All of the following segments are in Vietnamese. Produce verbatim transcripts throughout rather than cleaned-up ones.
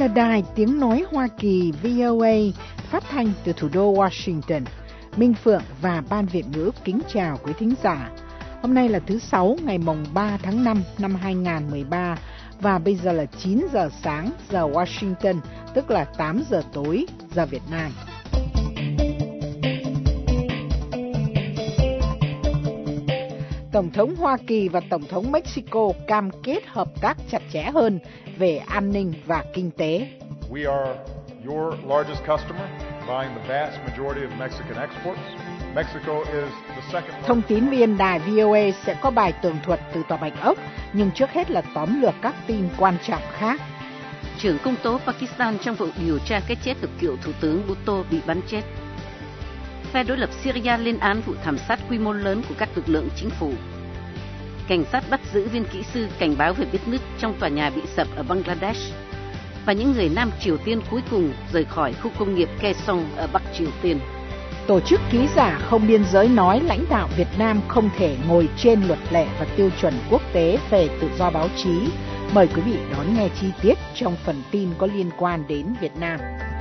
là đài tiếng nói Hoa Kỳ vê o a phát thanh từ thủ đô Washington. Minh Phượng và Ban Việt ngữ kính chào quý thính giả. Hôm nay là thứ Sáu ngày mùng ba tháng năm năm hai nghìn không trăm mười ba và bây giờ là chín giờ sáng giờ Washington, tức là tám giờ tối giờ Việt Nam. Tổng thống Hoa Kỳ và Tổng thống Mexico cam kết hợp tác chặt chẽ hơn về an ninh và kinh tế. We are your largest customer, buying the vast majority of Mexican exports. Mexico is the second. Thông tín viên đài vê o a sẽ có bài tường thuật từ Tòa Bạch Ốc, nhưng trước hết là tóm lược các tin quan trọng khác. Trưởng công tố Pakistan trong vụ điều tra cái chết của cựu thủ tướng Bhutto bị bắn chết. Phe đối lập Syria lên án vụ thảm sát quy mô lớn của các lực lượng chính phủ. Cảnh sát bắt giữ viên kỹ sư cảnh báo về vết nứt trong tòa nhà bị sập ở Bangladesh. Và những người Nam Triều Tiên cuối cùng rời khỏi khu công nghiệp Kaesong ở Bắc Triều Tiên. Tổ chức Ký giả Không Biên Giới nói lãnh đạo Việt Nam không thể ngồi trên luật lệ và tiêu chuẩn quốc tế về tự do báo chí. Mời quý vị đón nghe chi tiết trong phần tin có liên quan đến Việt Nam.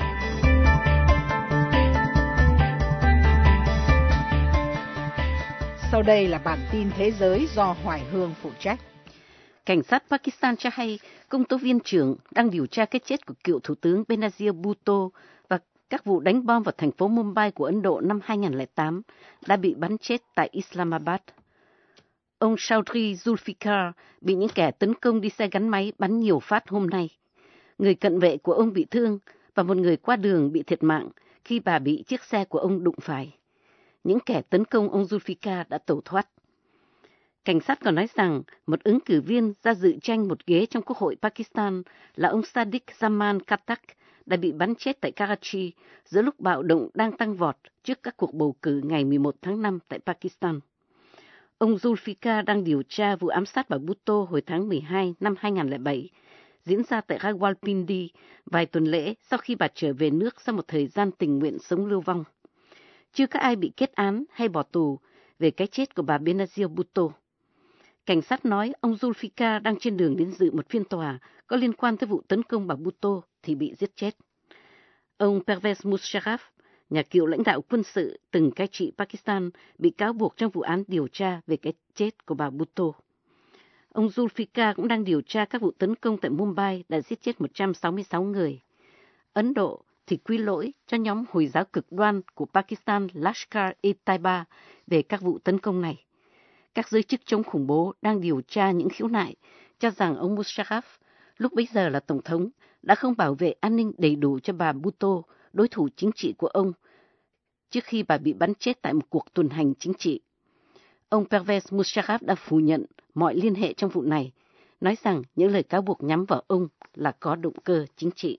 Sau đây là bản tin thế giới do Hoài Hương phụ trách. Cảnh sát Pakistan cho hay công tố viên trưởng đang điều tra cái chết của cựu thủ tướng Benazir Bhutto và các vụ đánh bom vào thành phố Mumbai của Ấn Độ năm hai nghìn không trăm lẻ tám đã bị bắn chết tại Islamabad. Ông Chaudhry Zulfikar bị những kẻ tấn công đi xe gắn máy bắn nhiều phát hôm nay. Người cận vệ của ông bị thương và một người qua đường bị thiệt mạng khi bà bị chiếc xe của ông đụng phải. Những kẻ tấn công ông Zulfikar đã tẩu thoát. Cảnh sát còn nói rằng một ứng cử viên ra dự tranh một ghế trong Quốc hội Pakistan là ông Sadiq Zaman Khattak đã bị bắn chết tại Karachi giữa lúc bạo động đang tăng vọt trước các cuộc bầu cử ngày mười một tháng năm tại Pakistan. Ông Zulfikar đang điều tra vụ ám sát bà Bhutto hồi tháng mười hai năm hai nghìn không trăm lẻ bảy, diễn ra tại Rawalpindi vài tuần lễ sau khi bà trở về nước sau một thời gian tình nguyện sống lưu vong. Chưa có ai bị kết án hay bỏ tù về cái chết của bà Benazir Bhutto. Cảnh sát nói ông Zulfikar đang trên đường đến dự một phiên tòa có liên quan tới vụ tấn công bà Bhutto thì bị giết chết. Ông Pervez Musharraf, nhà cựu lãnh đạo quân sự từng cai trị Pakistan, bị cáo buộc trong vụ án điều tra về cái chết của bà Bhutto. Ông Zulfikar cũng đang điều tra các vụ tấn công tại Mumbai đã giết chết một trăm sáu mươi sáu người. Ấn Độ thì quy lỗi cho nhóm Hồi giáo cực đoan của Pakistan Lashkar-e-Taiba về các vụ tấn công này. Các giới chức chống khủng bố đang điều tra những khiếu nại, cho rằng ông Musharraf, lúc bấy giờ là tổng thống, đã không bảo vệ an ninh đầy đủ cho bà Bhutto, đối thủ chính trị của ông, trước khi bà bị bắn chết tại một cuộc tuần hành chính trị. Ông Pervez Musharraf đã phủ nhận mọi liên hệ trong vụ này, nói rằng những lời cáo buộc nhắm vào ông là có động cơ chính trị.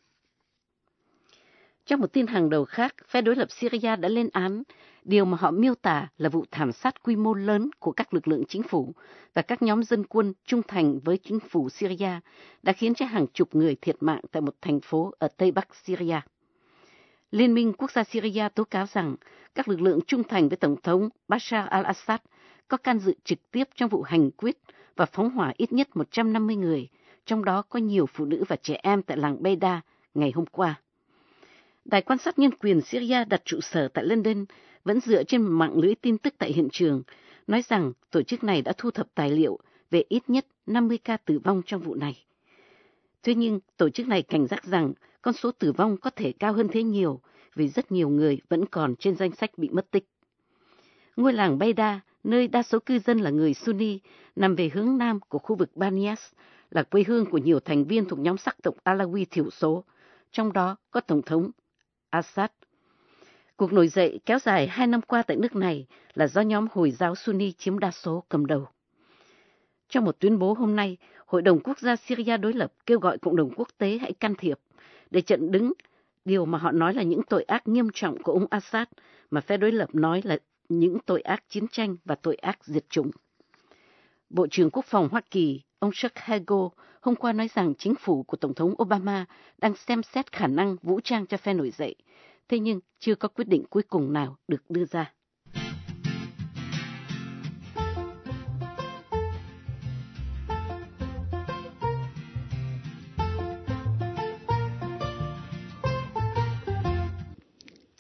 Trong một tin hàng đầu khác, phe đối lập Syria đã lên án điều mà họ miêu tả là vụ thảm sát quy mô lớn của các lực lượng chính phủ và các nhóm dân quân trung thành với chính phủ Syria đã khiến cho hàng chục người thiệt mạng tại một thành phố ở Tây Bắc Syria. Liên minh Quốc gia Syria tố cáo rằng các lực lượng trung thành với Tổng thống Bashar al-Assad có can dự trực tiếp trong vụ hành quyết và phóng hỏa ít nhất một trăm năm mươi người, trong đó có nhiều phụ nữ và trẻ em tại làng Beida ngày hôm qua. Đài quan sát nhân quyền Syria đặt trụ sở tại London vẫn dựa trên mạng lưới tin tức tại hiện trường, nói rằng tổ chức này đã thu thập tài liệu về ít nhất năm mươi ca tử vong trong vụ này. Tuy nhiên, tổ chức này cảnh giác rằng con số tử vong có thể cao hơn thế nhiều vì rất nhiều người vẫn còn trên danh sách bị mất tích. Ngôi làng Beida, nơi đa số cư dân là người Sunni, nằm về hướng nam của khu vực Banias, là quê hương của nhiều thành viên thuộc nhóm sắc tộc Alawi thiểu số, trong đó có Tổng thống Assad. Cuộc nổi dậy kéo dài hai năm qua tại nước này là do nhóm Hồi giáo Sunni chiếm đa số cầm đầu. Trong một tuyên bố hôm nay, Hội đồng Quốc gia Syria đối lập kêu gọi cộng đồng quốc tế hãy can thiệp để chặn đứng điều mà họ nói là những tội ác nghiêm trọng của ông Assad, mà phe đối lập nói là những tội ác chiến tranh và tội ác diệt chủng. Bộ trưởng Quốc phòng Hoa Kỳ, ông Chuck Hagel, hôm qua nói rằng chính phủ của Tổng thống Obama đang xem xét khả năng vũ trang cho phe nổi dậy, thế nhưng chưa có quyết định cuối cùng nào được đưa ra.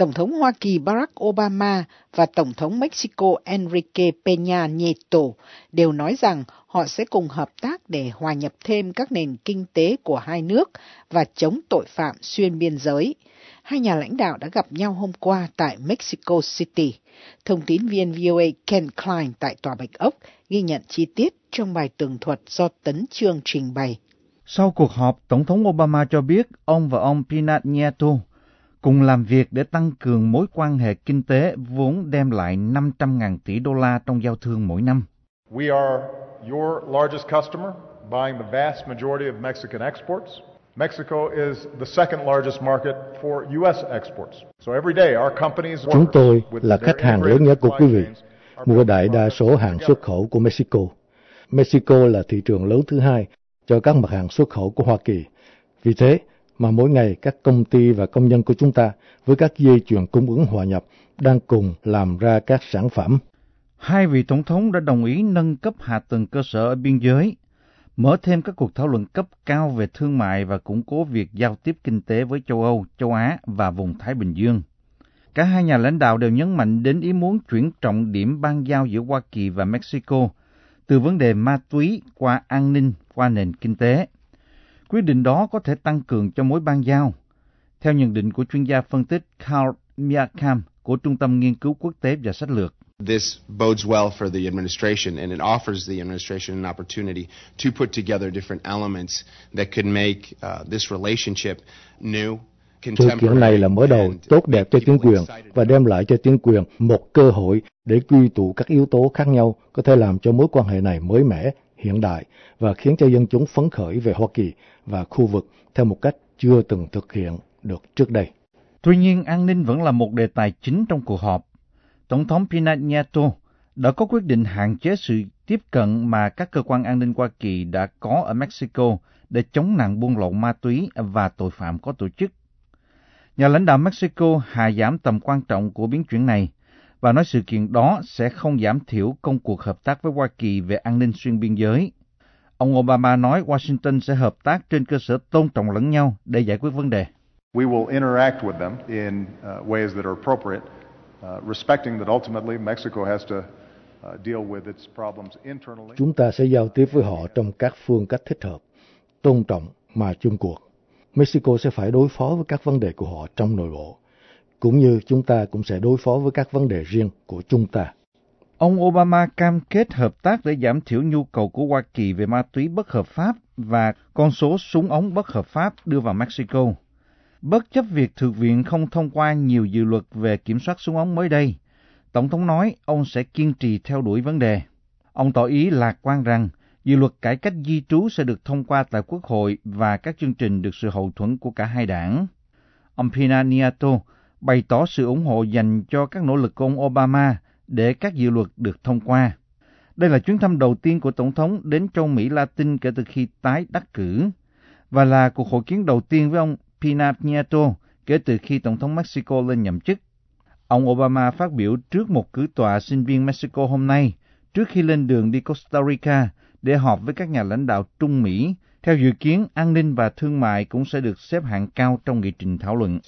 Tổng thống Hoa Kỳ Barack Obama và Tổng thống Mexico Enrique Peña Nieto đều nói rằng họ sẽ cùng hợp tác để hòa nhập thêm các nền kinh tế của hai nước và chống tội phạm xuyên biên giới. Hai nhà lãnh đạo đã gặp nhau hôm qua tại Mexico City. Thông tín viên vê o a Ken Klein tại Tòa Bạch Ốc ghi nhận chi tiết trong bài tường thuật do Tấn Chương trình bày. Sau cuộc họp, Tổng thống Obama cho biết ông và ông Peña Nieto cùng làm việc để tăng cường mối quan hệ kinh tế vốn đem lại năm trăm nghìn tỷ đô la trong giao thương mỗi năm. We are your largest customer, buying the vast majority of Mexican exports. Mexico is the second largest market for U S exports. So every day our companies Chúng tôi là khách hàng lớn nhất của quý vị, mua đại đa số hàng xuất khẩu của Mexico. Mexico là thị trường lớn thứ hai cho các mặt hàng xuất khẩu của Hoa Kỳ. Vì thế mà mỗi ngày các công ty và công nhân của chúng ta với các dây chuyền cung ứng hòa nhập đang cùng làm ra các sản phẩm. Hai vị tổng thống đã đồng ý nâng cấp hạ tầng cơ sở ở biên giới, mở thêm các cuộc thảo luận cấp cao về thương mại và củng cố việc giao tiếp kinh tế với châu Âu, châu Á và vùng Thái Bình Dương. Cả hai nhà lãnh đạo đều nhấn mạnh đến ý muốn chuyển trọng điểm ban giao giữa Hoa Kỳ và Mexico từ vấn đề ma túy qua an ninh qua nền kinh tế. Quyết định đó có thể tăng cường cho mối ban giao. Theo nhận định của chuyên gia phân tích Carl Mearsham của Trung tâm Nghiên cứu Quốc tế và Sách lược, This bodes well for the administration, and it offers the administration an opportunity to put together different elements that could make uh, this relationship new. Sự kiện này là mở đầu tốt đẹp cho chính quyền và đem lại cho chính quyền một cơ hội để quy tụ các yếu tố khác nhau có thể làm cho mối quan hệ này mới mẻ, hiện đại và khiến cho dân chúng phấn khởi về Hoa Kỳ và khu vực theo một cách chưa từng thực hiện được trước đây. Tuy nhiên, an ninh vẫn là một đề tài chính trong cuộc họp. Tổng thống Peña Nieto đã có quyết định hạn chế sự tiếp cận mà các cơ quan an ninh Hoa Kỳ đã có ở Mexico để chống nạn buôn lậu ma túy và tội phạm có tổ chức. Nhà lãnh đạo Mexico hạ giảm tầm quan trọng của biến chuyển này và nói sự kiện đó sẽ không giảm thiểu công cuộc hợp tác với Hoa Kỳ về an ninh xuyên biên giới. Ông Obama nói Washington sẽ hợp tác trên cơ sở tôn trọng lẫn nhau để giải quyết vấn đề. We will interact with them in uh, ways that are appropriate, uh, respecting that ultimately Mexico has to uh, deal with its problems internally. Chúng ta sẽ giao tiếp với họ trong các phương cách thích hợp, tôn trọng mà chung cuộc. Mexico sẽ phải đối phó với các vấn đề của họ trong nội bộ, cũng như chúng ta cũng sẽ đối phó với các vấn đề riêng của chúng ta. Ông Obama cam kết hợp tác để giảm thiểu nhu cầu của Hoa Kỳ về ma túy bất hợp pháp và con số súng ống bất hợp pháp đưa vào Mexico. Bất chấp việc Thượng viện không thông qua nhiều dự luật về kiểm soát súng ống mới đây, Tổng thống nói ông sẽ kiên trì theo đuổi vấn đề. Ông tỏ ý lạc quan rằng dự luật cải cách di trú sẽ được thông qua tại Quốc hội và các chương trình được sự hậu thuẫn của cả hai đảng. Ông Peña Nieto bày tỏ sự ủng hộ dành cho các nỗ lực của ông Obama để các dự luật được thông qua. Đây là chuyến thăm đầu tiên của Tổng thống đến châu Mỹ Latin kể từ khi tái đắc cử, và là cuộc hội kiến đầu tiên với ông Peña Nieto kể từ khi Tổng thống Mexico lên nhậm chức. Ông Obama phát biểu trước một cử tọa sinh viên Mexico hôm nay, trước khi lên đường đi Costa Rica để họp với các nhà lãnh đạo Trung Mỹ. Theo dự kiến, an ninh và thương mại cũng sẽ được xếp hạng cao trong nghị trình thảo luận.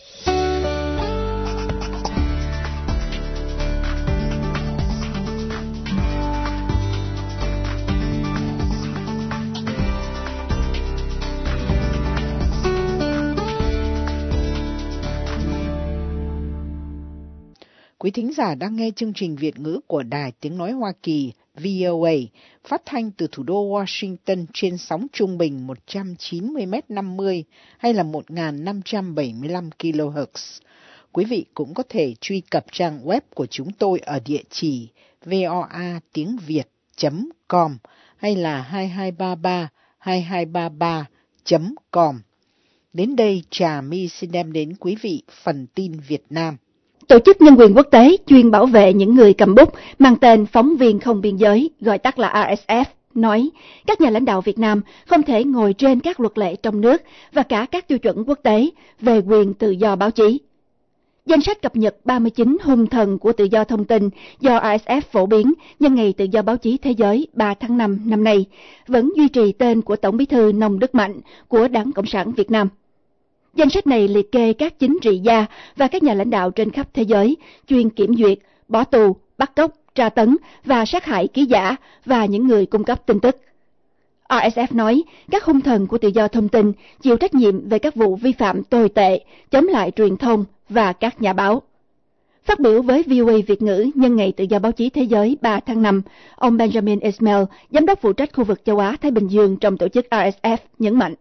Quý thính giả đang nghe chương trình Việt ngữ của Đài Tiếng Nói Hoa Kỳ vê o a phát thanh từ thủ đô Washington trên sóng trung bình một trăm chín mươi mét năm mươi hay là một nghìn năm trăm bảy mươi lăm ki lô héc. Quý vị cũng có thể truy cập trang web của chúng tôi ở địa chỉ voa tiếng việt chấm com hay là hai hai ba ba hai hai ba ba chấm com. Đến đây, Trà My xin đem đến quý vị phần tin Việt Nam. Tổ chức Nhân quyền Quốc tế chuyên bảo vệ những người cầm bút mang tên Phóng viên Không Biên Giới, gọi tắt là rờ ét ép, nói các nhà lãnh đạo Việt Nam không thể ngồi trên các luật lệ trong nước và cả các tiêu chuẩn quốc tế về quyền tự do báo chí. Danh sách cập nhật ba mươi chín hung thần của tự do thông tin do rờ ét ép phổ biến nhân ngày tự do báo chí thế giới ba tháng năm năm nay vẫn duy trì tên của Tổng bí thư Nông Đức Mạnh của Đảng Cộng sản Việt Nam. Danh sách này liệt kê các chính trị gia và các nhà lãnh đạo trên khắp thế giới chuyên kiểm duyệt, bỏ tù, bắt cóc, tra tấn và sát hại ký giả và những người cung cấp tin tức. rờ ét ép nói các hung thần của tự do thông tin chịu trách nhiệm về các vụ vi phạm tồi tệ, chống lại truyền thông và các nhà báo. Phát biểu với vê o a Việt ngữ nhân ngày tự do báo chí thế giới ba tháng năm, ông Benjamin Ismail, giám đốc phụ trách khu vực châu Á Thái Bình Dương trong tổ chức rờ ét ép nhấn mạnh.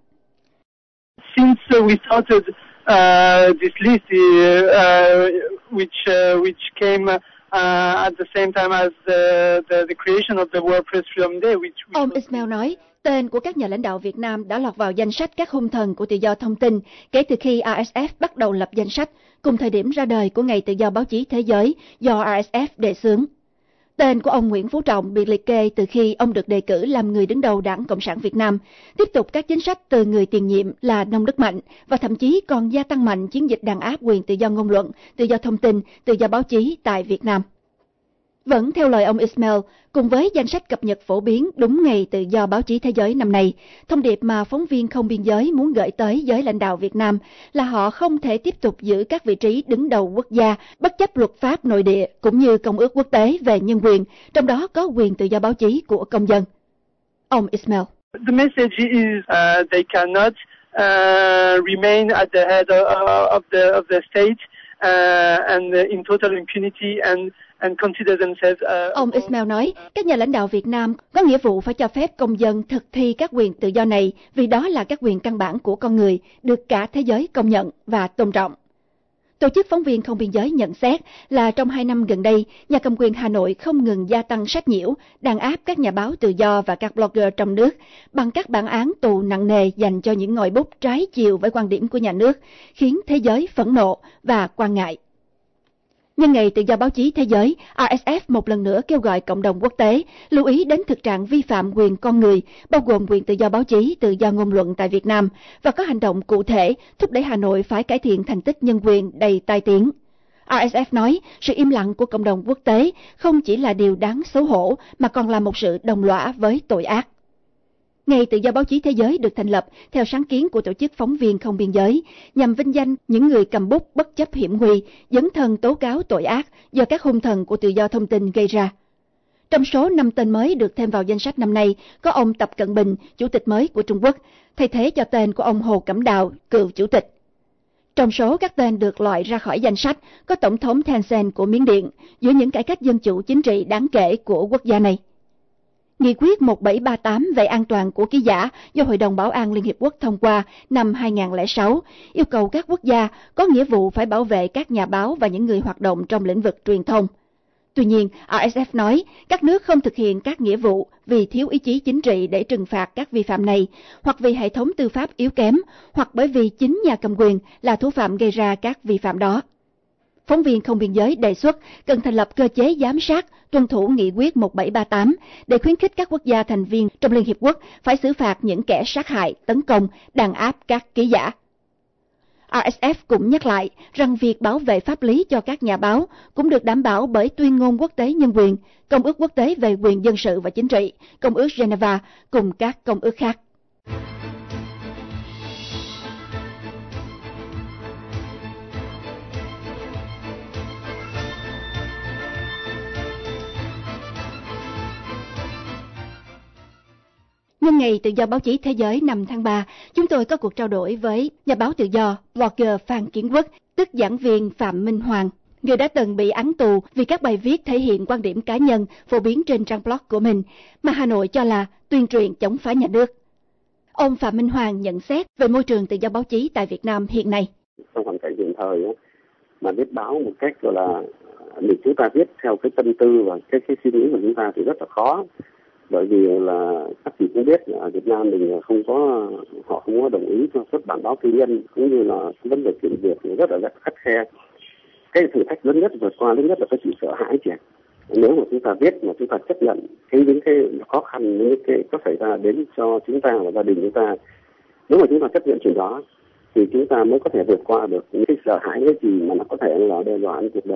Since uh, we started uh, this list, uh, which uh, which came uh, at the same time as the, the the creation of the World Press Freedom Day, which, which ông Ismail nói, tên của các nhà lãnh đạo Việt Nam đã lọt vào danh sách các hung thần của tự do thông tin kể từ khi rờ ét ép bắt đầu lập danh sách, cùng thời điểm ra đời của Ngày Tự do Báo chí Thế giới do rờ ét ép đề xướng. Tên của ông Nguyễn Phú Trọng bị liệt kê từ khi ông được đề cử làm người đứng đầu Đảng Cộng sản Việt Nam, tiếp tục các chính sách từ người tiền nhiệm là Nông Đức Mạnh và thậm chí còn gia tăng mạnh chiến dịch đàn áp quyền tự do ngôn luận, tự do thông tin, tự do báo chí tại Việt Nam. Vẫn theo lời ông Ismail, cùng với danh sách cập nhật phổ biến đúng Ngày Tự do Báo chí Thế giới năm nay, thông điệp mà phóng viên không biên giới muốn gửi tới giới lãnh đạo Việt Nam là họ không thể tiếp tục giữ các vị trí đứng đầu quốc gia bất chấp luật pháp nội địa cũng như Công ước quốc tế về nhân quyền, trong đó có quyền tự do báo chí của công dân. Ông Ismail. The message is uh, they cannot uh, remain at the head of the of the state uh, and in total impunity and Ông Ismail nói, các nhà lãnh đạo Việt Nam có nghĩa vụ phải cho phép công dân thực thi các quyền tự do này vì đó là các quyền căn bản của con người, được cả thế giới công nhận và tôn trọng. Tổ chức Phóng viên Không biên giới nhận xét là trong hai năm gần đây, nhà cầm quyền Hà Nội không ngừng gia tăng sách nhiễu, đàn áp các nhà báo tự do và các blogger trong nước bằng các bản án tù nặng nề dành cho những ngòi bút trái chiều với quan điểm của nhà nước, khiến thế giới phẫn nộ và quan ngại. Nhân ngày tự do báo chí thế giới, rờ ét ép một lần nữa kêu gọi cộng đồng quốc tế lưu ý đến thực trạng vi phạm quyền con người, bao gồm quyền tự do báo chí, tự do ngôn luận tại Việt Nam, và có hành động cụ thể thúc đẩy Hà Nội phải cải thiện thành tích nhân quyền đầy tai tiếng. rờ ét ép nói, sự im lặng của cộng đồng quốc tế không chỉ là điều đáng xấu hổ, mà còn là một sự đồng lõa với tội ác. Ngày Tự do Báo chí Thế giới được thành lập theo sáng kiến của Tổ chức Phóng viên Không biên giới, nhằm vinh danh những người cầm bút bất chấp hiểm nguy, dấn thân tố cáo tội ác do các hung thần của tự do thông tin gây ra. Trong số năm tên mới được thêm vào danh sách năm nay, có ông Tập Cận Bình, chủ tịch mới của Trung Quốc, thay thế cho tên của ông Hồ Cẩm Đào, cựu chủ tịch. Trong số các tên được loại ra khỏi danh sách, có Tổng thống Thein Sein của Miến Điện, giữa những cải cách dân chủ chính trị đáng kể của quốc gia này. Nghị quyết một bảy ba tám về an toàn của ký giả do Hội đồng Bảo an Liên Hiệp Quốc thông qua năm hai nghìn không trăm lẻ sáu yêu cầu các quốc gia có nghĩa vụ phải bảo vệ các nhà báo và những người hoạt động trong lĩnh vực truyền thông. Tuy nhiên, rờ ét ép nói các nước không thực hiện các nghĩa vụ vì thiếu ý chí chính trị để trừng phạt các vi phạm này, hoặc vì hệ thống tư pháp yếu kém, hoặc bởi vì chính nhà cầm quyền là thủ phạm gây ra các vi phạm đó. Phóng viên Không biên giới đề xuất cần thành lập cơ chế giám sát tuân thủ nghị quyết một bảy ba tám để khuyến khích các quốc gia thành viên trong Liên Hiệp Quốc phải xử phạt những kẻ sát hại, tấn công, đàn áp các ký giả. rờ ét ép cũng nhắc lại rằng việc bảo vệ pháp lý cho các nhà báo cũng được đảm bảo bởi Tuyên ngôn Quốc tế Nhân quyền, Công ước Quốc tế về quyền dân sự và chính trị, Công ước Geneva cùng các công ước khác. Nhân ngày Tự do Báo chí Thế giới năm tháng ba, chúng tôi có cuộc trao đổi với nhà báo tự do, blogger Phan Kiến Quốc, tức giảng viên Phạm Minh Hoàng, người đã từng bị án tù vì các bài viết thể hiện quan điểm cá nhân phổ biến trên trang blog của mình, mà Hà Nội cho là tuyên truyền chống phá nhà nước. Ông Phạm Minh Hoàng nhận xét về môi trường tự do báo chí tại Việt Nam hiện nay. Trong hoàn cảnh hiện thời mà viết báo một cách gọi là để chúng ta viết theo cái tâm tư và cái, cái suy nghĩ của chúng ta thì rất là khó. Bởi vì là các chị cũng biết ở Việt Nam mình không có, họ không có đồng ý cho xuất bản báo tư nhân, cũng như là vấn đề kiểm duyệt rất là rất khắt khe. Cái thử thách lớn nhất vượt qua lớn nhất là cái sự sợ hãi chị. Nếu mà chúng ta biết mà chúng ta chấp nhận cái những cái khó khăn, những cái có xảy ra đến cho chúng ta và gia đình chúng ta, nếu mà chúng ta chấp nhận chuyện đó thì chúng ta mới có thể vượt qua được những cái sợ hãi cái gì mà nó có thể là đe dọa đến cuộc đời.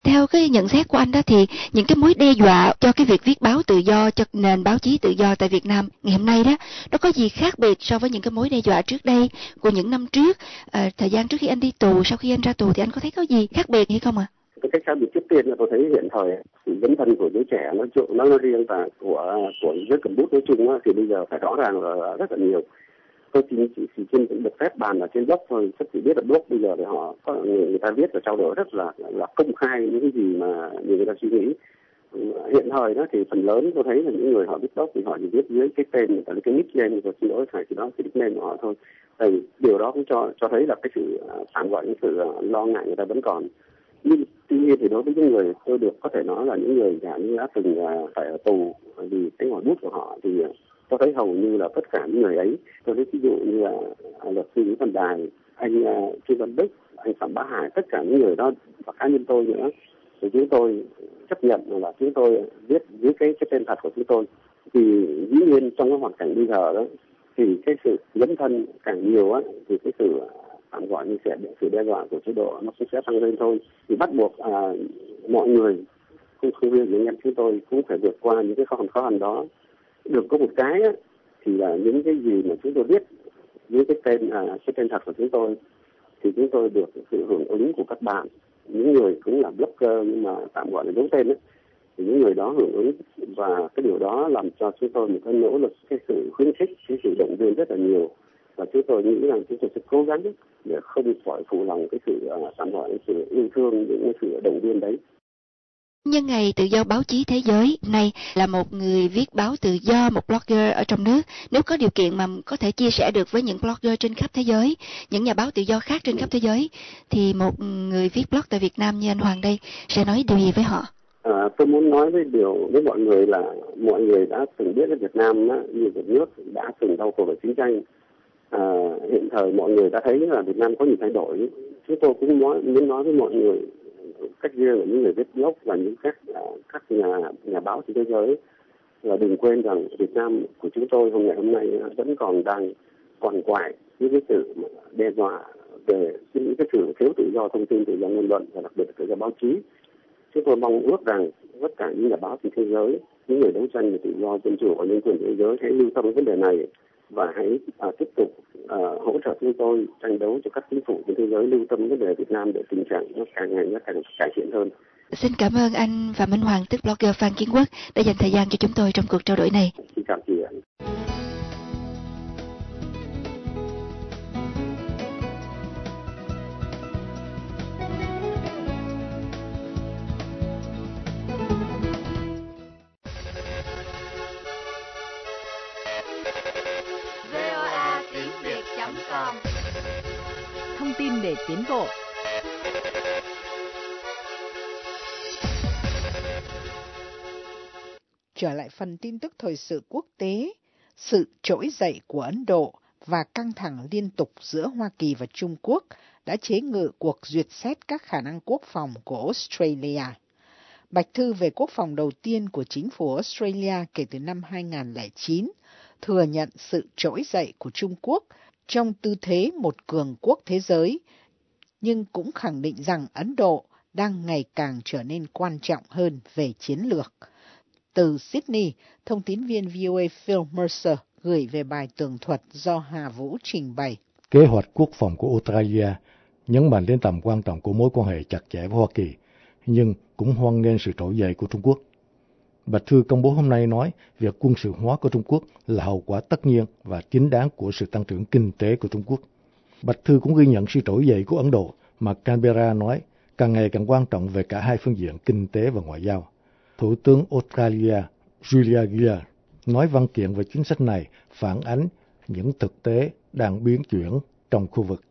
Theo cái nhận xét của anh đó thì những cái mối đe dọa cho cái việc viết báo tự do, cho nền báo chí tự do tại Việt Nam ngày hôm nay đó, nó có gì khác biệt so với những cái mối đe dọa trước đây của những năm trước, à, thời gian trước khi anh đi tù, sau khi anh ra tù thì anh có thấy có gì khác biệt hay không ạ? À? Cái cách khác biệt trước tiên là tôi thấy hiện thời sự dấn thân của giới trẻ nói chung nói riêng và của của giới cầm bút nói chung thì bây giờ phải rõ ràng là rất là nhiều. Tôi chỉ chỉ, chỉ trên được phép bàn ở trên blog thôi, chắc chỉ biết là blog bây giờ thì họ có người, người ta viết và trao đổi rất là là công khai những cái gì mà người ta suy nghĩ. Hiện thời đó thì phần lớn tôi thấy là những người họ viết blog thì họ chỉ viết dưới cái tên, cái, cái nickname của xin lỗi phải thì đó cái nickname của họ thôi. Thì điều đó cũng cho cho thấy là cái sự tạm gọi những sự lo ngại người ta vẫn còn. Nhưng tuy nhiên thì đối với những người tôi được có thể nói là những người giả như đã từng phải ở tù vì cái ngòi bút của họ thì tôi thấy hầu như là tất cả những người ấy, tôi thấy ví dụ như là luật sư Nguyễn Văn Đài, anh uh, Trương Văn Đức, anh Phạm Bá Hải, tất cả những người đó và cá nhân tôi nữa, thì chúng tôi chấp nhận là chúng tôi viết dưới cái, cái tên thật của chúng tôi. Thì dĩ nhiên trong cái hoàn cảnh bây giờ đó thì cái sự dấn thân càng nhiều á thì cái sự tạm gọi như sẽ sự đe dọa của chế độ nó cũng sẽ tăng lên thôi. Thì bắt buộc à, mọi người không không riêng những em chúng tôi cũng phải vượt qua những cái khó khăn khó khăn đó. Được có một cái á, thì là những cái gì mà chúng tôi biết với cái tên à, cái tên thật của chúng tôi thì chúng tôi được sự hưởng ứng của các bạn, những người cũng là blogger nhưng mà tạm gọi là giấu tên ấy, thì những người đó hưởng ứng và cái điều đó làm cho chúng tôi một cái nỗ lực, cái sự khuyến khích, cái sự động viên rất là nhiều. Và chúng tôi nghĩ rằng chúng tôi sẽ cố gắng để không phải phụ lòng cái sự tạm gọi cái sự yêu thương, những cái sự động viên đấy. Nhân ngày tự do báo chí thế giới này là một người viết báo tự do, một blogger ở trong nước. Nếu có điều kiện mà có thể chia sẻ được với những blogger trên khắp thế giới, những nhà báo tự do khác trên khắp thế giới, thì một người viết blog tại Việt Nam như anh Hoàng đây sẽ nói điều gì với họ? À, tôi muốn nói với điều với mọi người là mọi người đã từng biết ở Việt Nam đó, như một nước đã từng đau khổ về chiến tranh. À, hiện thời mọi người đã thấy là Việt Nam có nhiều thay đổi. Chúng tôi cũng nói, muốn nói với mọi người cách riêng là những người viết blog và những các các nhà nhà báo trên thế giới là đừng quên rằng Việt Nam của chúng tôi hôm ngày hôm nay vẫn còn đang quằn quại với cái sự đe dọa về những cái sự thiếu tự do thông tin, tự do ngôn luận và đặc biệt là tự do báo chí. Chúng tôi mong ước rằng tất cả những nhà báo trên thế giới, những người đấu tranh về tự do, dân chủ và nhân quyền thế giới hãy lưu tâm đến vấn đề này và hãy à, tiếp tục à, hỗ trợ chúng tôi tranh đấu cho các chính phủ trên thế giới lưu tâm vấn đề Việt Nam để tình trạng nó càng ngày nó càng cải thiện hơn. Xin cảm ơn anh Phạm Minh Hoàng, tức blogger Phan Kiến Quốc, đã dành thời gian cho chúng tôi trong cuộc trao đổi này. Xin chào chị ạ. Thông tin để tiến bộ. Trở lại phần tin tức thời sự quốc tế, sự trỗi dậy của Ấn Độ và căng thẳng liên tục giữa Hoa Kỳ và Trung Quốc đã chế ngự cuộc duyệt xét các khả năng quốc phòng của Australia. Bạch thư về quốc phòng đầu tiên của chính phủ Australia kể từ năm hai nghìn không trăm lẻ chín thừa nhận sự trỗi dậy của Trung Quốc trong tư thế một cường quốc thế giới, nhưng cũng khẳng định rằng Ấn Độ đang ngày càng trở nên quan trọng hơn về chiến lược. Từ Sydney, thông tín viên vê o a Phil Mercer gửi về bài tường thuật do Hà Vũ trình bày. Kế hoạch quốc phòng của Australia nhấn mạnh đến tầm quan trọng của mối quan hệ chặt chẽ với Hoa Kỳ, nhưng cũng hoan nghênh sự trỗi dậy của Trung Quốc. Bạch thư công bố hôm nay nói việc quân sự hóa của Trung Quốc là hậu quả tất nhiên và chính đáng của sự tăng trưởng kinh tế của Trung Quốc. Bạch thư cũng ghi nhận sự trỗi dậy của Ấn Độ mà Canberra nói càng ngày càng quan trọng về cả hai phương diện kinh tế và ngoại giao. Thủ tướng Australia Julia Gillard nói văn kiện về chính sách này phản ánh những thực tế đang biến chuyển trong khu vực.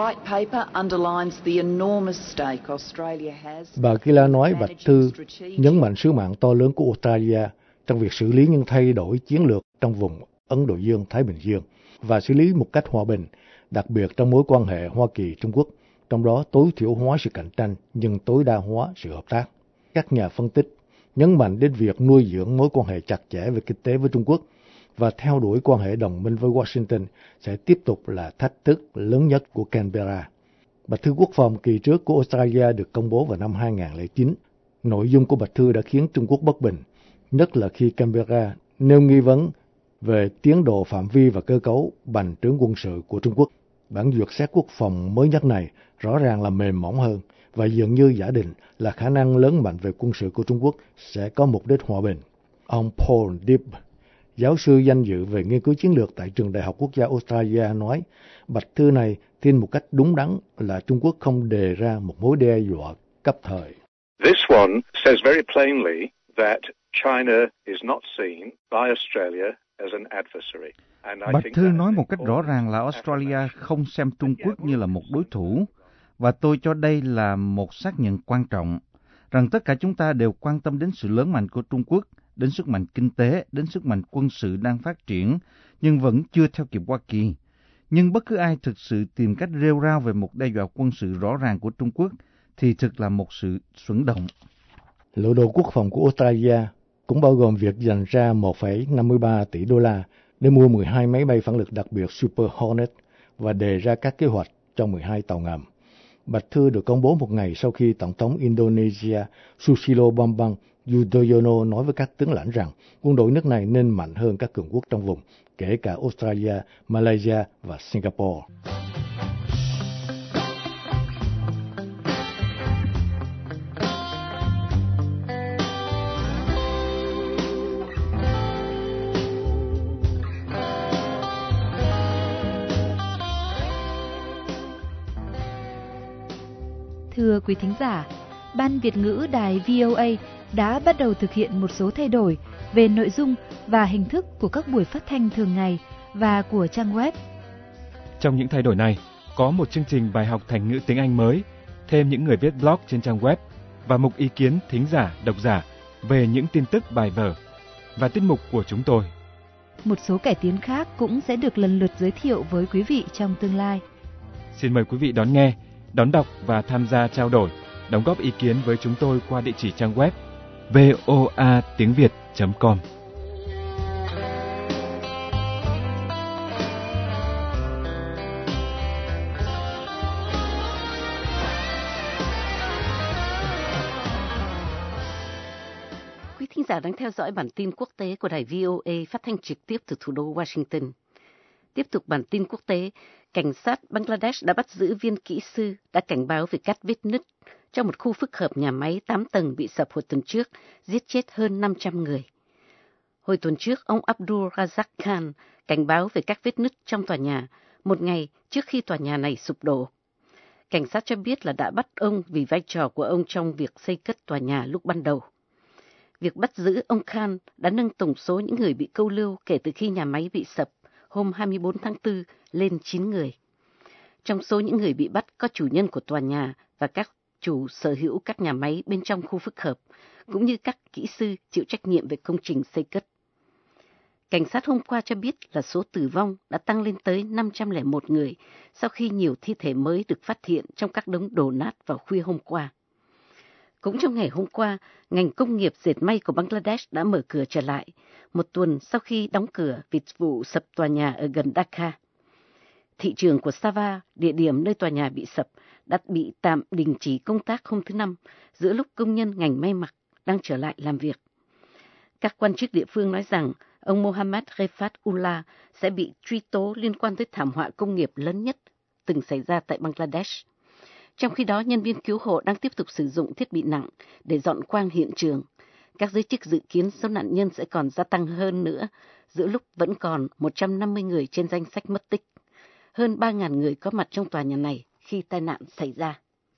Bà Gillard nói Bạch thư nhấn mạnh sứ mạng to lớn của Australia trong việc xử lý những thay đổi chiến lược trong vùng Ấn Độ Dương-Thái Bình Dương và xử lý một cách hòa bình, đặc biệt trong mối quan hệ Hoa Kỳ-Trung Quốc, trong đó tối thiểu hóa sự cạnh tranh nhưng tối đa hóa sự hợp tác. Các nhà phân tích nhấn mạnh đến việc nuôi dưỡng mối quan hệ chặt chẽ về kinh tế với Trung Quốc và theo đuổi quan hệ đồng minh với Washington sẽ tiếp tục là thách thức lớn nhất của Canberra. Bạch thư quốc phòng kỳ trước của Australia được công bố vào năm hai nghìn không trăm lẻ chín. Nội dung của bạch thư đã khiến Trung Quốc bất bình, nhất là khi Canberra nêu nghi vấn về tiến độ, phạm vi và cơ cấu bành trướng quân sự của Trung Quốc. Bản duyệt xét quốc phòng mới nhất này rõ ràng là mềm mỏng hơn và dường như giả định là khả năng lớn mạnh về quân sự của Trung Quốc sẽ có mục đích hòa bình. Ông Paul Dibb, giáo sư danh dự về nghiên cứu chiến lược tại Trường Đại học Quốc gia Australia nói, bạch thư này tin một cách đúng đắn là Trung Quốc không đề ra một mối đe dọa cấp thời. This one says very plainly that China is not seen by Australia as an adversary. Bạch thư nói một cách rõ ràng là Australia không xem Trung Quốc như là một đối thủ, và tôi cho đây là một xác nhận quan trọng, rằng tất cả chúng ta đều quan tâm đến sự lớn mạnh của Trung Quốc, đến sức mạnh kinh tế, đến sức mạnh quân sự đang phát triển, nhưng vẫn chưa theo kịp Hoa Kỳ. Nhưng bất cứ ai thực sự tìm cách rêu rao về một đe dọa quân sự rõ ràng của Trung Quốc thì thực là một sự xuẩn động. Lộ đồ quốc phòng của Australia cũng bao gồm việc dành ra một phẩy năm mươi ba tỷ đô la để mua mười hai máy bay phản lực đặc biệt Super Hornet và đề ra các kế hoạch cho mười hai tàu ngầm. Bạch thư được công bố một ngày sau khi Tổng thống Indonesia Susilo Bambang Yudhoyono nói với các tướng lãnh rằng quân đội nước này nên mạnh hơn các cường quốc trong vùng, kể cả Australia, Malaysia và Singapore. Thưa quý thính giả, Ban Việt ngữ Đài vê o a đã bắt đầu thực hiện một số thay đổi về nội dung và hình thức của các buổi phát thanh thường ngày và của trang web. Trong những thay đổi này, có một chương trình bài học thành ngữ tiếng Anh mới, thêm những người viết blog trên trang web và mục ý kiến thính giả, độc giả về những tin tức bài vở và tiết mục của chúng tôi. Một số cải tiến khác cũng sẽ được lần lượt giới thiệu với quý vị trong tương lai. Xin mời quý vị đón nghe, đón đọc và tham gia trao đổi, đóng góp ý kiến với chúng tôi qua địa chỉ trang web voa tiếng việt chấm com. Quý thính giả đang theo dõi bản tin quốc tế của đài vê o a phát thanh trực tiếp từ thủ đô Washington. Tiếp tục bản tin quốc tế, cảnh sát Bangladesh đã bắt giữ viên kỹ sư đã cảnh báo về cắt vết nứt trong một khu phức hợp nhà máy tám tầng bị sập hồi tuần trước, giết chết hơn năm trăm người. Hồi tuần trước, ông Abdul Razak Khan cảnh báo về các vết nứt trong tòa nhà, một ngày trước khi tòa nhà này sụp đổ. Cảnh sát cho biết là đã bắt ông vì vai trò của ông trong việc xây cất tòa nhà lúc ban đầu. Việc bắt giữ ông Khan đã nâng tổng số những người bị câu lưu kể từ khi nhà máy bị sập hôm hai mươi tư tháng tư lên chín người. Trong số những người bị bắt có chủ nhân của tòa nhà và các chủ sở hữu các nhà máy bên trong khu phức hợp, cũng như các kỹ sư chịu trách nhiệm về công trình xây cất. Cảnh sát hôm qua cho biết là số tử vong đã tăng lên tới năm trăm lẻ một người sau khi nhiều thi thể mới được phát hiện trong các đống đổ nát vào khuya hôm qua. Cũng trong ngày hôm qua, ngành công nghiệp dệt may của Bangladesh đã mở cửa trở lại, một tuần sau khi đóng cửa vì vụ sập tòa nhà ở gần Dhaka. Thị trường của Sava, địa điểm nơi tòa nhà bị sập, đã bị tạm đình chỉ công tác hôm thứ Năm, giữa lúc công nhân ngành may mặc đang trở lại làm việc. Các quan chức địa phương nói rằng ông Mohammad Refat Ullah sẽ bị truy tố liên quan tới thảm họa công nghiệp lớn nhất từng xảy ra tại Bangladesh. Trong khi đó, nhân viên cứu hộ đang tiếp tục sử dụng thiết bị nặng để dọn quang hiện trường. Các giới chức dự kiến số nạn nhân sẽ còn gia tăng hơn nữa, giữa lúc vẫn còn một trăm năm mươi người trên danh sách mất tích. Hơn ba nghìn người có mặt trong tòa nhà này khi tai nạn xảy ra.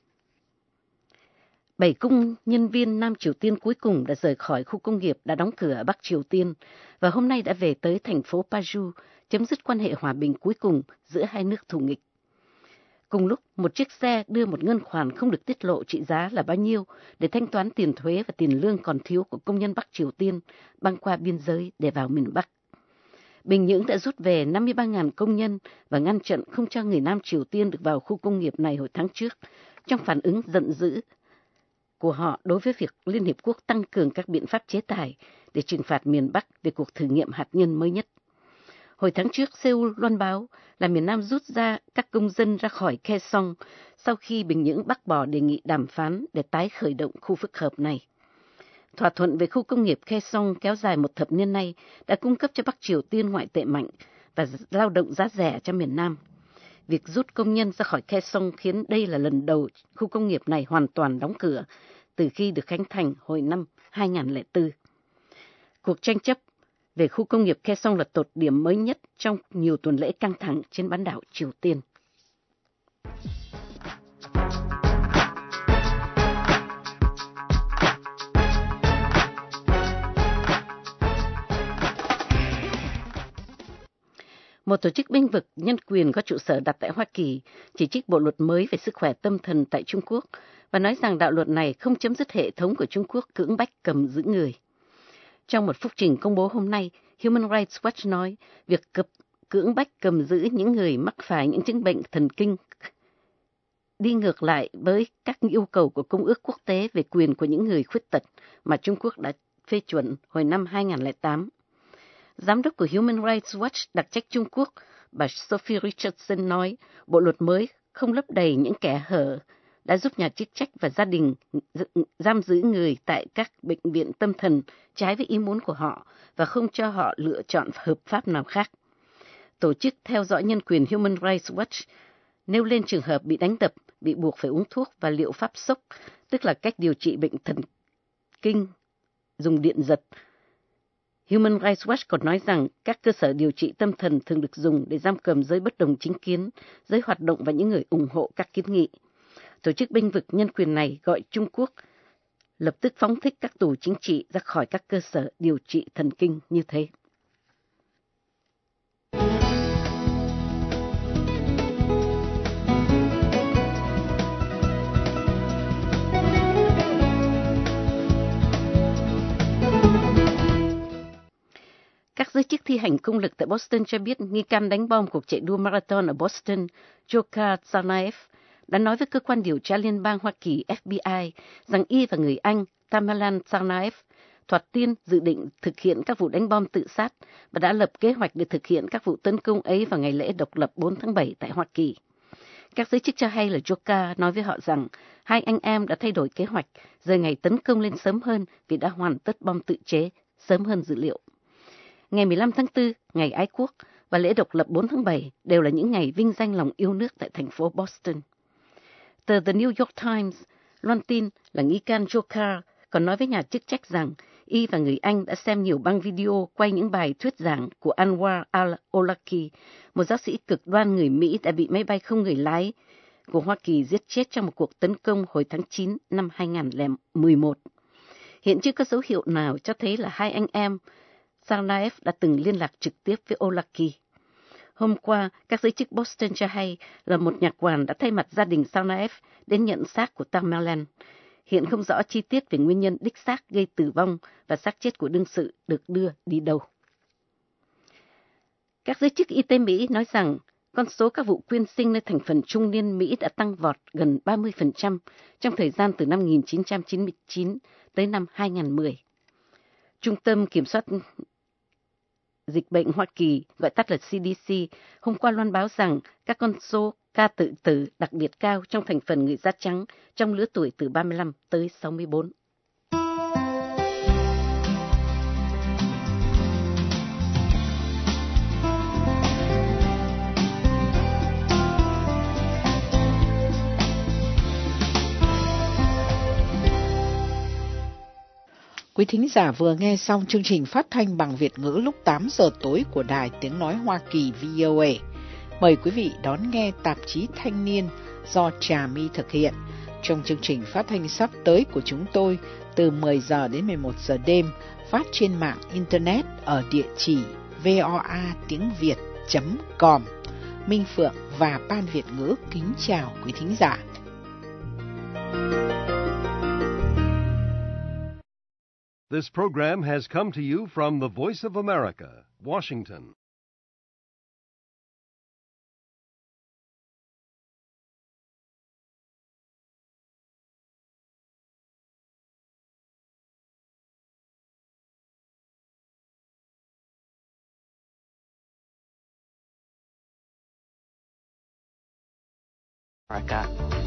Bảy công nhân viên Nam Triều Tiên cuối cùng đã rời khỏi khu công nghiệp đã đóng cửa ở Bắc Triều Tiên và hôm nay đã về tới thành phố Paju, chấm dứt quan hệ hòa bình cuối cùng giữa hai nước thù nghịch. Cùng lúc, một chiếc xe đưa một ngân khoản không được tiết lộ trị giá là bao nhiêu để thanh toán tiền thuế và tiền lương còn thiếu của công nhân Bắc Triều Tiên băng qua biên giới để vào miền Bắc. Bình Nhưỡng đã rút về năm mươi ba nghìn công nhân và ngăn chặn không cho người Nam Triều Tiên được vào khu công nghiệp này hồi tháng trước, trong phản ứng giận dữ của họ đối với việc Liên Hiệp Quốc tăng cường các biện pháp chế tài để trừng phạt miền Bắc về cuộc thử nghiệm hạt nhân mới nhất. Hồi tháng trước, Seoul loan báo là miền Nam rút ra các công dân ra khỏi Kaesong sau khi Bình Nhưỡng bác bỏ đề nghị đàm phán để tái khởi động khu phức hợp này. Thỏa thuận về khu công nghiệp Kaesong kéo dài một thập niên nay đã cung cấp cho Bắc Triều Tiên ngoại tệ mạnh và lao động giá rẻ cho miền Nam. Việc rút công nhân ra khỏi Kaesong khiến đây là lần đầu khu công nghiệp này hoàn toàn đóng cửa từ khi được khánh thành hồi năm hai nghìn không trăm lẻ bốn. Cuộc tranh chấp về khu công nghiệp Kaesong là tột điểm mới nhất trong nhiều tuần lễ căng thẳng trên bán đảo Triều Tiên. Một tổ chức bênh vực nhân quyền có trụ sở đặt tại Hoa Kỳ chỉ trích bộ luật mới về sức khỏe tâm thần tại Trung Quốc và nói rằng đạo luật này không chấm dứt hệ thống của Trung Quốc cưỡng bách cầm giữ người. Trong một phúc trình công bố hôm nay, Human Rights Watch nói việc cập, cưỡng bách cầm giữ những người mắc phải những chứng bệnh thần kinh đi ngược lại với các yêu cầu của Công ước Quốc tế về quyền của những người khuyết tật mà Trung Quốc đã phê chuẩn hồi năm hai nghìn không trăm lẻ tám. Giám đốc của Human Rights Watch đặc trách Trung Quốc, bà Sophie Richardson nói bộ luật mới không lấp đầy những kẽ hở đã giúp nhà chức trách và gia đình giam giữ người tại các bệnh viện tâm thần trái với ý muốn của họ và không cho họ lựa chọn hợp pháp nào khác. Tổ chức theo dõi nhân quyền Human Rights Watch nêu lên trường hợp bị đánh đập, bị buộc phải uống thuốc và liệu pháp sốc, tức là cách điều trị bệnh thần kinh dùng điện giật. Human Rights Watch còn nói rằng các cơ sở điều trị tâm thần thường được dùng để giam cầm giới bất đồng chính kiến, giới hoạt động và những người ủng hộ các kiến nghị. Tổ chức bênh vực nhân quyền này gọi Trung Quốc lập tức phóng thích các tù chính trị ra khỏi các cơ sở điều trị thần kinh như thế. Các giới chức thi hành công lực tại Boston cho biết nghi can đánh bom cuộc chạy đua marathon ở Boston, Dzhokhar Tsarnaev, đã nói với cơ quan điều tra liên bang Hoa Kỳ F B I rằng y và người Anh Tamerlan Tsarnaev thoạt tiên dự định thực hiện các vụ đánh bom tự sát và đã lập kế hoạch để thực hiện các vụ tấn công ấy vào ngày lễ độc lập bốn tháng bảy tại Hoa Kỳ. Các giới chức cho hay là Dzhokhar nói với họ rằng hai anh em đã thay đổi kế hoạch, rời ngày tấn công lên sớm hơn vì đã hoàn tất bom tự chế sớm hơn dự liệu. Ngày mười lăm tháng tư, ngày Ái Quốc và lễ độc lập bốn tháng bảy đều là những ngày vinh danh lòng yêu nước tại thành phố Boston. Tờ The New York Times loan tin là nghi can Dzhokhar còn nói với nhà chức trách rằng y và người Anh đã xem nhiều băng video quay những bài thuyết giảng của Anwar al-Awlaki, một giáo sĩ cực đoan người Mỹ đã bị máy bay không người lái của Hoa Kỳ giết chết trong một cuộc tấn công hồi tháng chín năm hai nghìn không trăm mười một. Hiện chưa có dấu hiệu nào cho thấy là hai anh em Tsarnaev đã từng liên lạc trực tiếp với Awlaki. Hôm qua, các giới chức Boston cho hay là một nhạc quản đã thay mặt gia đình Tsarnaev đến nhận xác của Tamerlan. Hiện không rõ chi tiết về nguyên nhân đích xác gây tử vong và xác chết của đương sự được đưa đi đâu. Các giới chức y tế Mỹ nói rằng con số các vụ quyên sinh nơi thành phần trung niên Mỹ đã tăng vọt gần ba mươi phần trăm trong thời gian từ năm một nghìn chín trăm chín mươi chín tới năm hai nghìn không trăm mười. Trung tâm Kiểm soát Dịch bệnh Hoa Kỳ, gọi tắt là C D C, hôm qua loan báo rằng các con số ca tự tử đặc biệt cao trong thành phần người da trắng trong lứa tuổi từ ba mươi lăm tới sáu mươi bốn. Quý thính giả vừa nghe xong chương trình phát thanh bằng Việt ngữ lúc tám giờ tối của Đài Tiếng Nói Hoa Kỳ V O A. Mời quý vị đón nghe tạp chí Thanh niên do Trà My thực hiện. Trong chương trình phát thanh sắp tới của chúng tôi từ mười giờ đến mười một giờ đêm phát trên mạng Internet ở địa chỉ voa tiếng việt chấm com. Minh Phượng và Ban Việt ngữ kính chào quý thính giả. This program has come to you from the Voice of America, Washington. America.